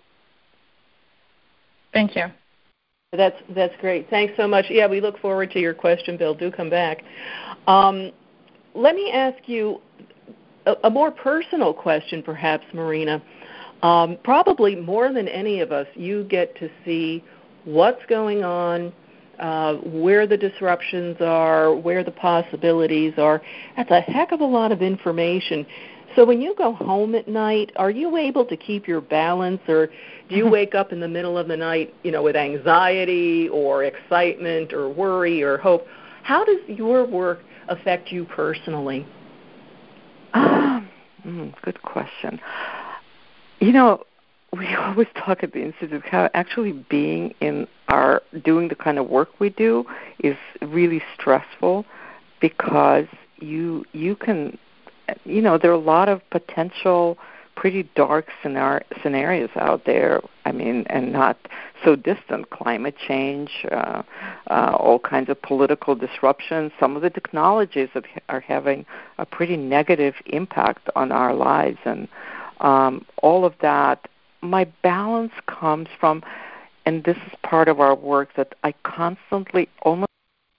Thank you. That's that's great. Thanks so much. Yeah, we look forward to your question, Bill. Do come back. Um, let me ask you a, a more personal question, perhaps, Marina. Um, probably more than any of us, you get to see what's going on, uh, where the disruptions are, where the possibilities are. That's a heck of a lot of information. So when you go home at night, are you able to keep your balance, or do you wake up in the middle of the night, you know, with anxiety or excitement or worry or hope? How does your work affect you personally? Um, mm, good question. You know, we always talk at the Institute how actually being in our, doing the kind of work we do is really stressful, because you you can, you know, there are a lot of potential pretty dark scenar- scenarios out there. I mean, and not so distant, climate change, uh, uh, all kinds of political disruptions, some of the technologies that are having a pretty negative impact on our lives. And um, all of that, my balance comes from, and this is part of our work, that I constantly almost,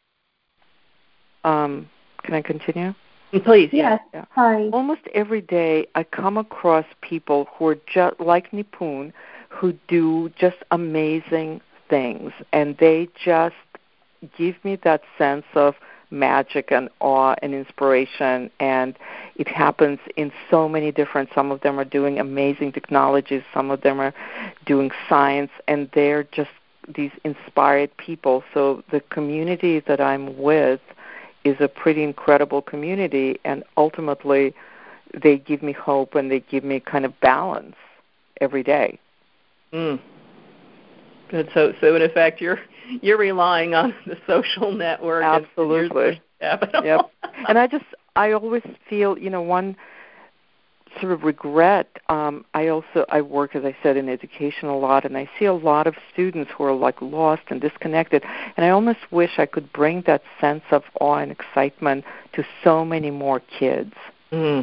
um, can I continue? Please, yes. Yeah. Sorry. Almost every day I come across people who are just like Nipun, who do just amazing things, and they just give me that sense of magic and awe and inspiration, and it happens in so many different, some of them are doing amazing technologies, some of them are doing science, and they're just these inspired people. So the community that I'm with is a pretty incredible community, and ultimately they give me hope and they give me kind of balance every day. Mm. Good. So, so in effect, you're you're relying on the social network. Absolutely. And yep. And I just, I always feel, you know, one sort of regret. Um, I also, I work, as I said, in education a lot, and I see a lot of students who are like lost and disconnected. And I almost wish I could bring that sense of awe and excitement to so many more kids. Mm.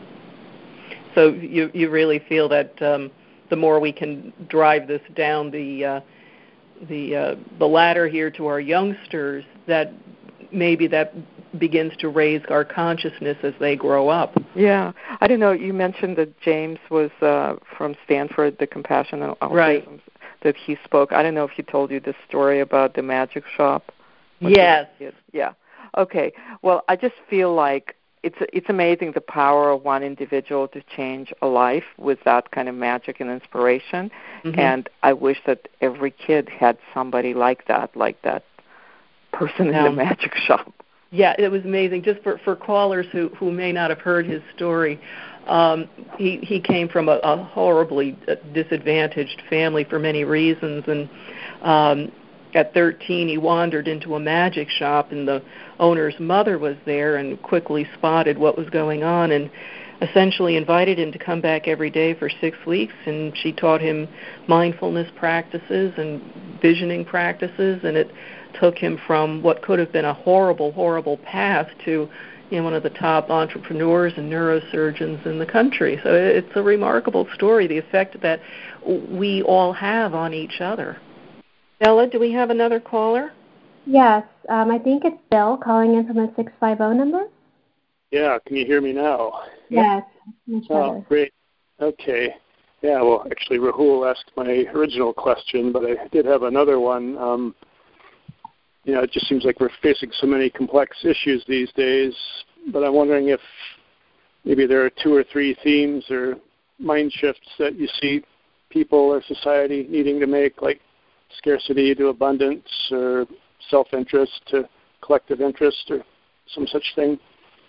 So you you really feel that um, the more we can drive this down the uh, the uh, the ladder here to our youngsters, that maybe that begins to raise our consciousness as they grow up. Yeah. I don't know, you mentioned that James was uh, from Stanford, the Compassion and Autism, right. that he spoke. I don't know if he told you the story about the magic shop. Yes. Yeah. Okay. Well, I just feel like it's it's amazing the power of one individual to change a life with that kind of magic and inspiration. Mm-hmm. And I wish that every kid had somebody like that, like that person yeah. in the magic shop. Yeah, it was amazing. Just for, for callers who, who may not have heard his story, um, he, he came from a, a horribly disadvantaged family for many reasons, and um, at thirteen he wandered into a magic shop, and the owner's mother was there and quickly spotted what was going on and essentially invited him to come back every day for six weeks, and she taught him mindfulness practices and visioning practices, and it took him from what could have been a horrible, horrible path to, you know, one of the top entrepreneurs and neurosurgeons in the country. So it's a remarkable story, the effect that we all have on each other. Bella, do we have another caller? Yes, um, I think it's Bill calling in from a six five zero number. Yeah, can you hear me now? Yes, much better. Oh, great. Okay. Yeah, well, actually, Rahul asked my original question, but I did have another one. Um, you know, it just seems like we're facing so many complex issues these days, but I'm wondering if maybe there are two or three themes or mind shifts that you see people or society needing to make, like scarcity to abundance or self-interest to collective interest or some such thing.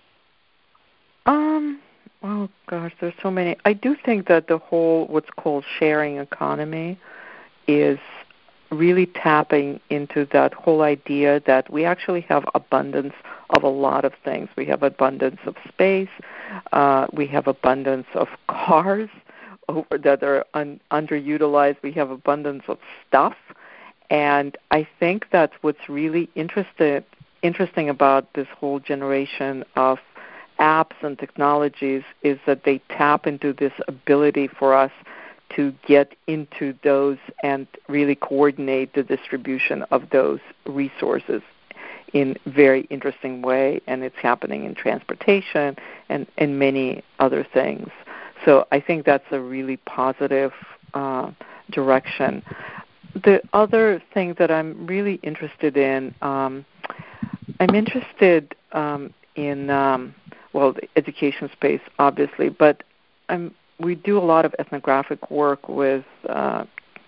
Um, oh gosh, there's so many. I do think that the whole what's called sharing economy is really tapping into that whole idea that we actually have abundance of a lot of things. We have abundance of space. Uh, we have abundance of cars over, that are un, underutilized. We have abundance of stuff. And I think that's what's really interested, interesting about this whole generation of apps and technologies is that they tap into this ability for us to get into those and really coordinate the distribution of those resources in a very interesting way, and it's happening in transportation and, and many other things. So I think that's a really positive uh, direction. The other thing that I'm really interested in, um, I'm interested um, in, um, well, the education space, obviously, but I'm we do a lot of ethnographic work with uh,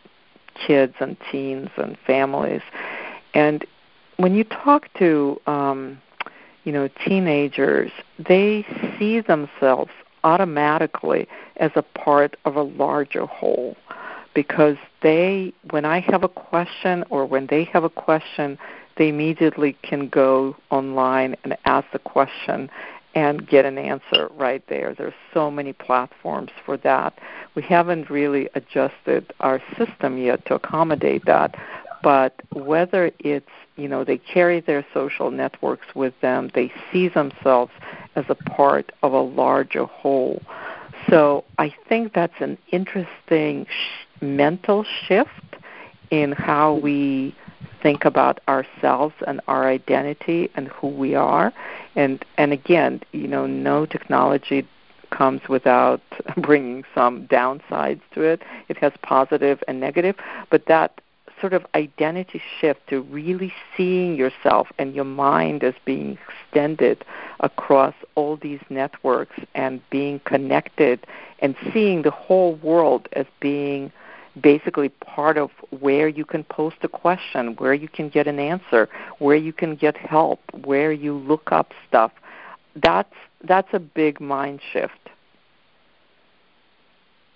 kids and teens and families. And when you talk to, um, you know, teenagers, they see themselves automatically as a part of a larger whole because they, when I have a question or when they have a question, they immediately can go online and ask the question and get an answer right there. There's so many platforms for that. We haven't really adjusted our system yet to accommodate that, but whether it's, you know, they carry their social networks with them, they see themselves as a part of a larger whole. So I think that's an interesting sh- mental shift in how we think about ourselves and our identity and who we are. And and again, you know, no technology comes without bringing some downsides to it. It has positive and negative, but that sort of identity shift to really seeing yourself and your mind as being extended across all these networks and being connected and seeing the whole world as being basically part of where you can post a question, where you can get an answer, where you can get help, where you look up stuff. That's that's a big mind shift.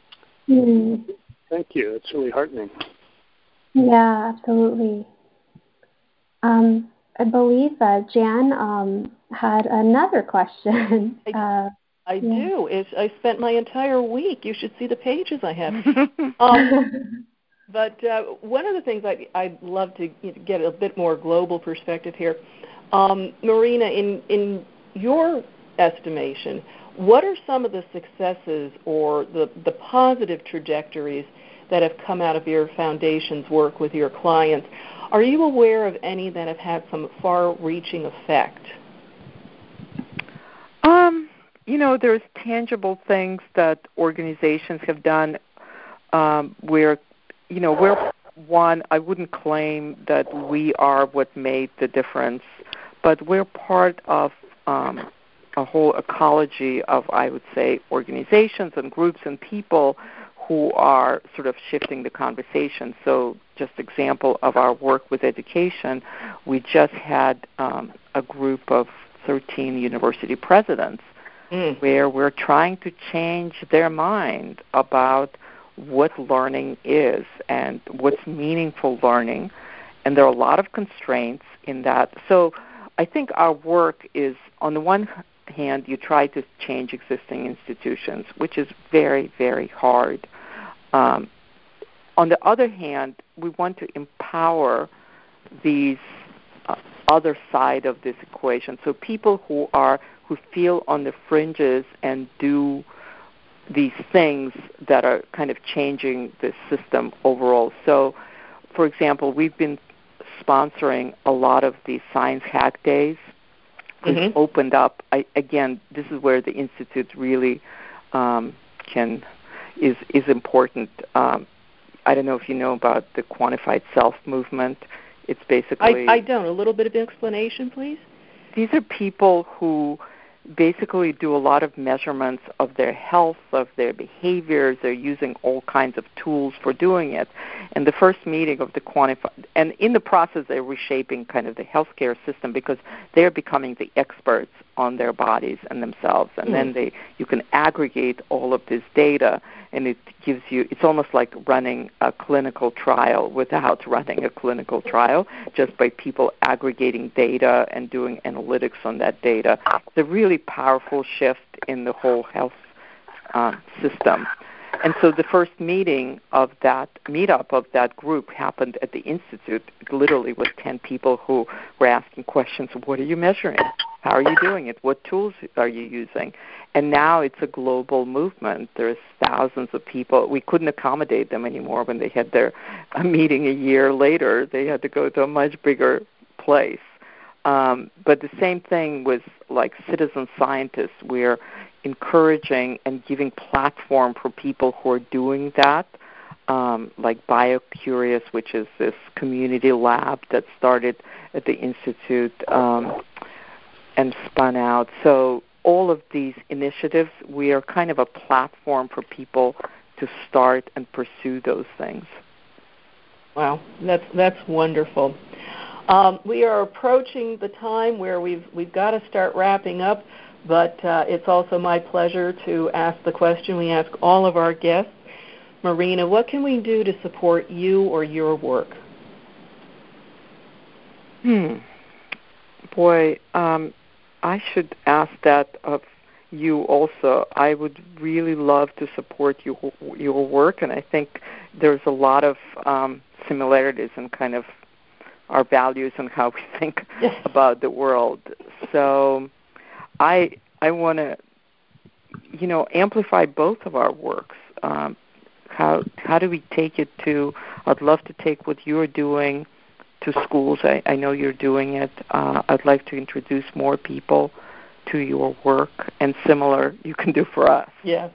Mm. Thank you. It's really heartening. Yeah, absolutely. Um, I believe uh, Jan um, had another question. I, uh, I yeah. do. It's, I spent my entire week. You should see the pages I have. um, but uh, one of the things I, I'd love to get a bit more global perspective here. Um, Marina, in, in your estimation, what are some of the successes or the, the positive trajectories that have come out of your foundation's work with your clients? Are you aware of any that have had some far-reaching effect? Um, you know, there's tangible things that organizations have done um, where, you know, we're one, I wouldn't claim that we are what made the difference, but we're part of um, a whole ecology of, I would say, organizations and groups and people who are sort of shifting the conversation. So just example of our work with education, we just had um, a group of thirteen university presidents mm. where we're trying to change their mind about what learning is and what's meaningful learning. And there are a lot of constraints in that. So I think our work is, on the one hand, you try to change existing institutions, which is very, very hard. Um, on the other hand, we want to empower these uh, other side of this equation. So people who are who feel on the fringes and do these things that are kind of changing the system overall. So, for example, we've been sponsoring a lot of the science hack days. We've mm-hmm. opened up. I, again, this is where the institute really um, can is is important. Um, I don't know if you know about the quantified self movement. It's basically... I, I don't. A little bit of explanation, please. These are people who basically do a lot of measurements of their health, of their behaviors. They're using all kinds of tools for doing it. And the first meeting of the quantified... And in the process, they're reshaping kind of the healthcare system because they're becoming the experts on their bodies and themselves. And mm. then they you can aggregate all of this data, and it gives you, it's almost like running a clinical trial without running a clinical trial, just by people aggregating data and doing analytics on that data. It's a really powerful shift in the whole health uh, system. And so the first meeting of that, meetup of that group happened at the Institute, literally with ten people who were asking questions. What are you measuring? How are you doing it? What tools are you using? And now it's a global movement. There's thousands of people. We couldn't accommodate them anymore when they had their a meeting a year later. They had to go to a much bigger place. Um, but the same thing with like citizen scientists. We're encouraging and giving platform for people who are doing that, um, like BioCurious, which is this community lab that started at the Institute um, and spun out. So all of these initiatives, we are kind of a platform for people to start and pursue those things. Wow, that's that's wonderful. Um, we are approaching the time where we've we've got to start wrapping up, but uh, it's also my pleasure to ask the question we ask all of our guests. Marina, what can we do to support you or your work? Hmm. Boy, um, I should ask that of you also. I would really love to support you, your work, and I think there's a lot of um, similarities in kind of our values and how we think yes. about the world. So I I want to, you know, amplify both of our works. Um, how how do we take it to, I'd love to take what you're doing to schools. I, I know you're doing it. Uh, I'd like to introduce more people to your work, and similar you can do for us. Yes.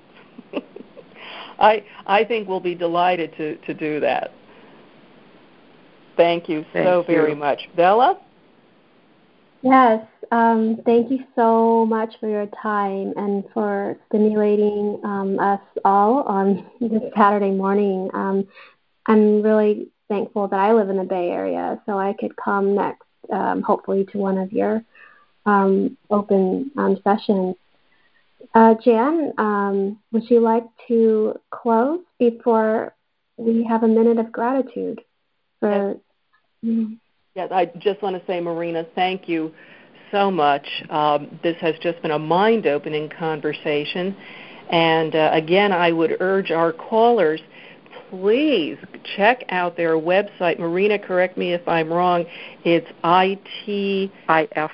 I I think we'll be delighted to, to do that. Thank you Thank so you. very much. Bella? Yes, um, thank you so much for your time and for stimulating um, us all on this Saturday morning. Um, I'm really thankful that I live in the Bay Area, so I could come next, um, hopefully, to one of your um, open um, sessions. Uh, Jan, um, would you like to close before we have a minute of gratitude? For, yes. Mm-hmm. Yes, I just want to say, Marina, thank you so much. Um, this has just been a mind-opening conversation. And uh, again, I would urge our callers, please check out their website. Marina, correct me if I'm wrong. It's I T I F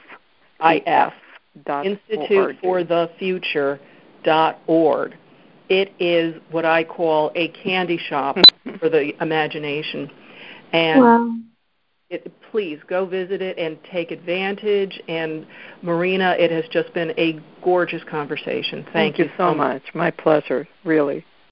Institute for the Future dot org. It is what I call a candy shop for the imagination. And wow. it, please go visit it and take advantage. And Marina, it has just been a gorgeous conversation. Thank, Thank you, you so much. much. My pleasure, really.